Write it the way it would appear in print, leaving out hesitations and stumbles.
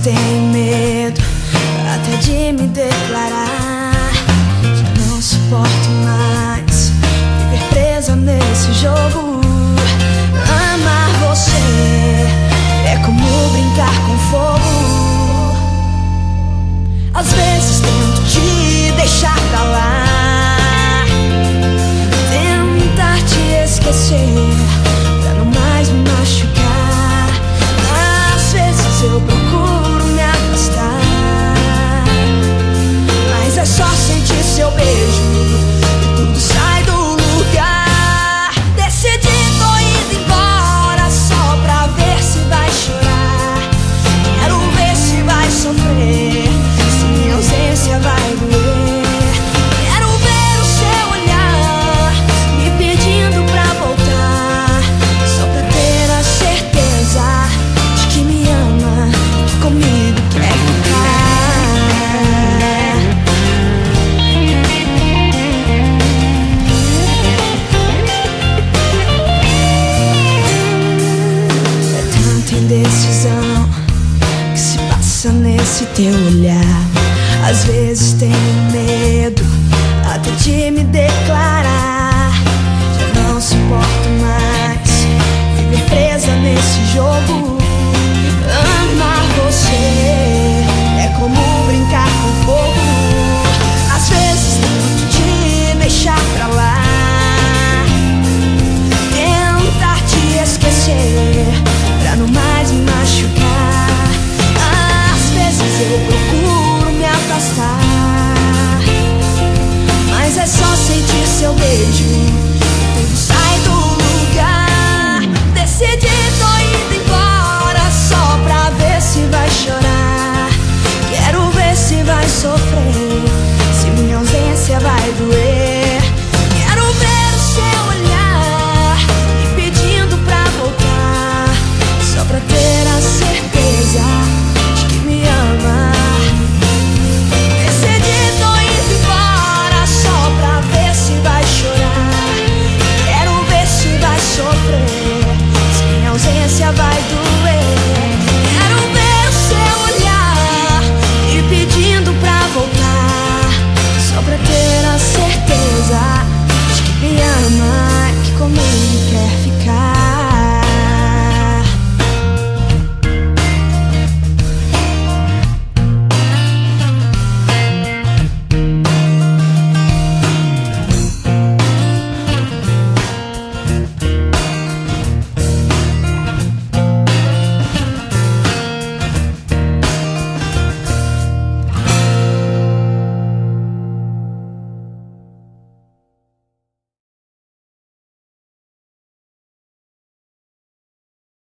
tenho medo até de me declarar. Já não suporto mais viver presa nesse jogo. Amar você é como brincar com fogo. Às vezes tento te deixar pra lá, tentar te esquecer pra não mais me machucar. Às vezes eu procuro me afastar, mas é só sentir seu beijo e tudo sai do lugar. Decidi, tô indo embora só pra ver se vai chorar. Quero ver se vai sofrer, se minha ausência vai doer. Quero ver o seu olhar me pedindo pra voltar, só pra ter a certeza de que me ama e que comigo quer ficar. É tanta indecisão que se passa nesse teu olhar. Às vezes tenho medo até de me declarar. Já não suporto mais viver presa nesse jogo. Amar você é como brincar com fogo. Às vezes tento te deixar pra lá, tentar te esquecer pra não mais me machucar. Às vezes eu procuro me afastar, mas é só sentir seu beijo